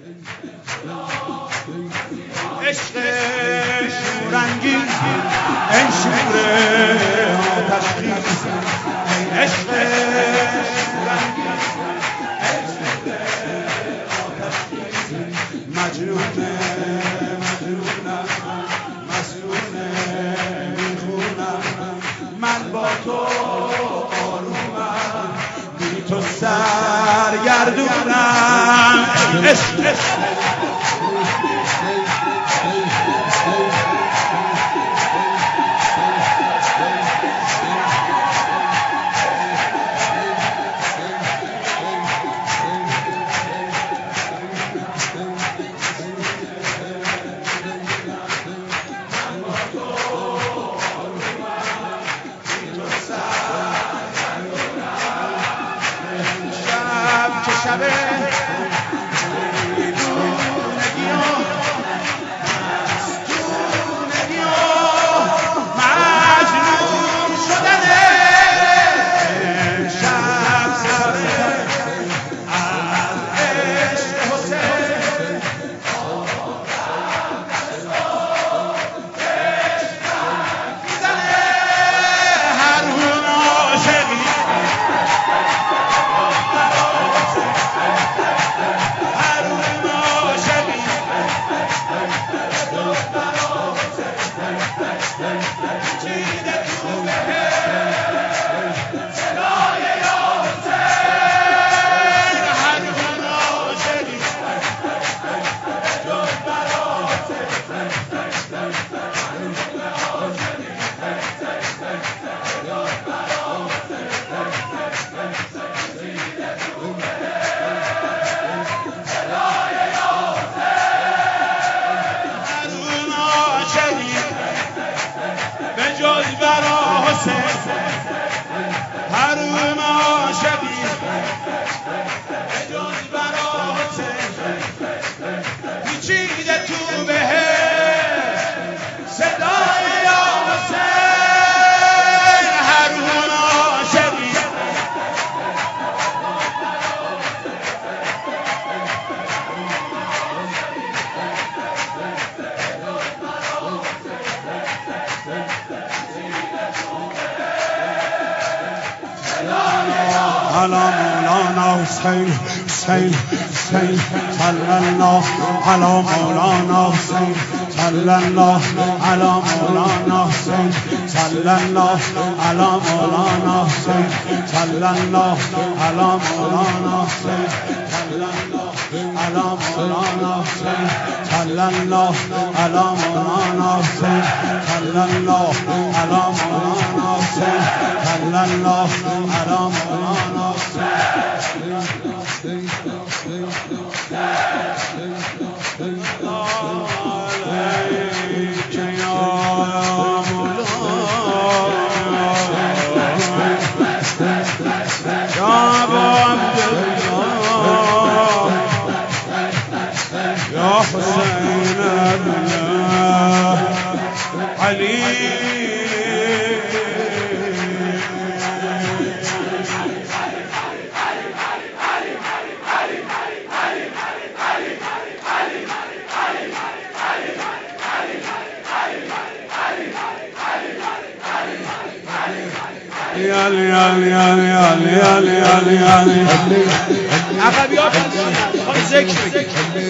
عشق شورانگیز ای شور آتشخیز عشق شورانگیز ای شور آتشخیز مجنونه میخونم من با تو آرومم بی تو سرگردونم عشق شبه دیوونگی و مستونگی و مجنون شدنه شب سره از عشق حسین میزنه هر اون عاشقی جز برا حسین حروم عاشقی جز برا حسین پیچیده تو بهش صدای یا حسین حروم عاشقی على مولانا حسين حسين حسين صلى الله على مولانا حسين صلى الله على مولانا حسين صلى الله على مولانا حسين صلى الله على مولانا حسين صلى الله على مولانا حسين صلى الله على مولانا حسين صلى الله على مولانا حسين صلى الله على مولانا يا حسين علي عقبیات خواهی ذکر بگی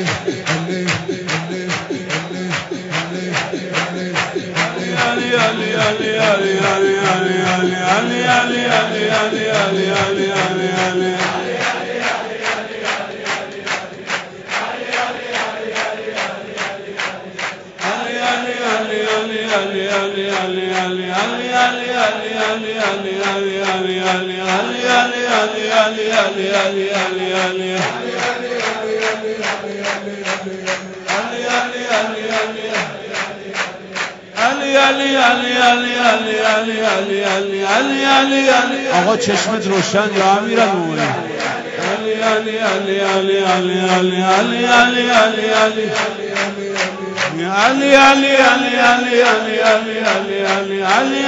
آقا چشمت روشن یا امیرالمومنین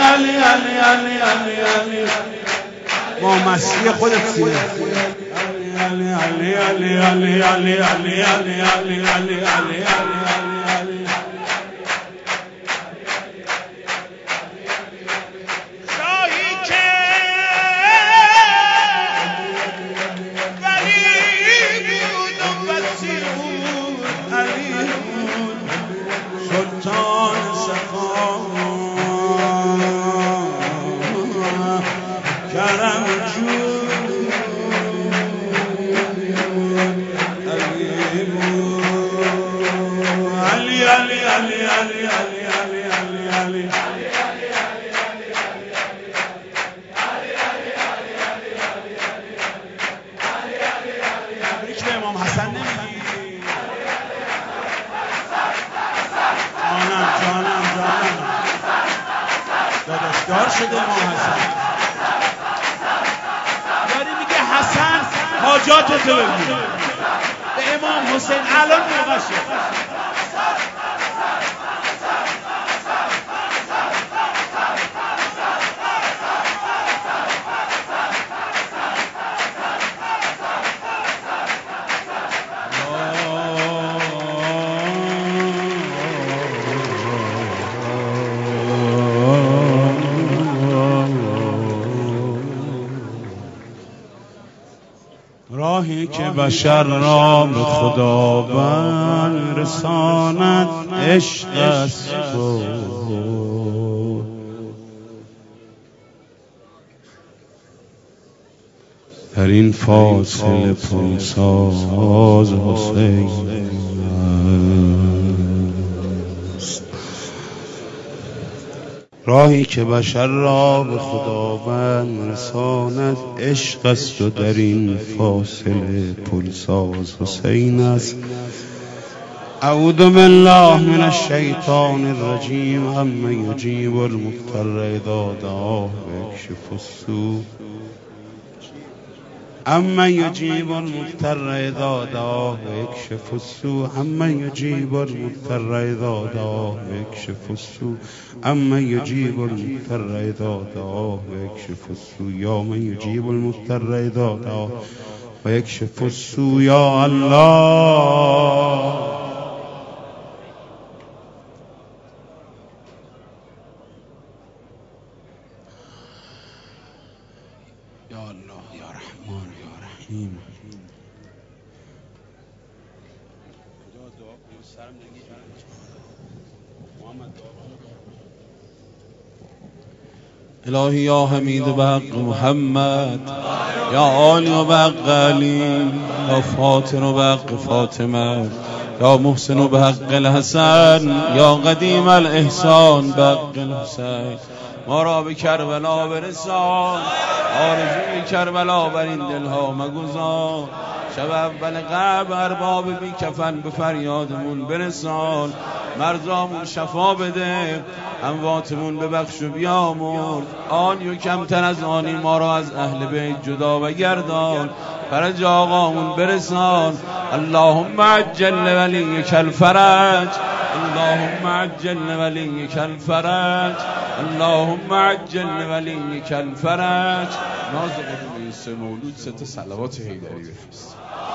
با مستی خودت سیره دار شده امام حسن داری میگه حسن حاجاتتو بگیر به امام حسین الان موقع شد راهی که بشر را به خداوند رساند عشق است در این فاصله پلساز حسین است. راهی که بشر را به خداوند رساند عشق است و در این فاصله پلساز حسین است. اعوذ بالله من الشیطان الرجیم عمن یجیب المضطر اذا دعاه ویکشف السوء عمن یجیب المضطر اذا دعاه ویکشف السوء عمن یجیب المضطر اذا دعاه ویکشف السوء عمن یجیب المضطر اذا دعاه ویکشف السوء یا من یجیب المضطر اذا دعاه ویکشف السوء یا الله. یا الله یا رحمان یا رحیم. الهی یا حمید بحق محمد یا آلی و بحق علی یا فاطر و بحق فاطمه یا محسن و بحق الحسن یا قدیم الاحسان بحق الحسین. ما را به کربلا برسان، آرزوی کربلا بر این دلها مگذار. شب اول قبل ارباب بی کفن به فریادمون برسان. مرزامون شفا بده، امواتمون ببخش و بیامرز. آنی و کمتر از آنی ما را از اهل بیت جدا و گردان. فرج آقامون برسان. اللهم عجل ولیک الفرج، اللهم عجل ولیک الفرج، اللهم عجل ولیک الفرج. ناز قدومی سه مولود 3 صلوات حیدری بفرست.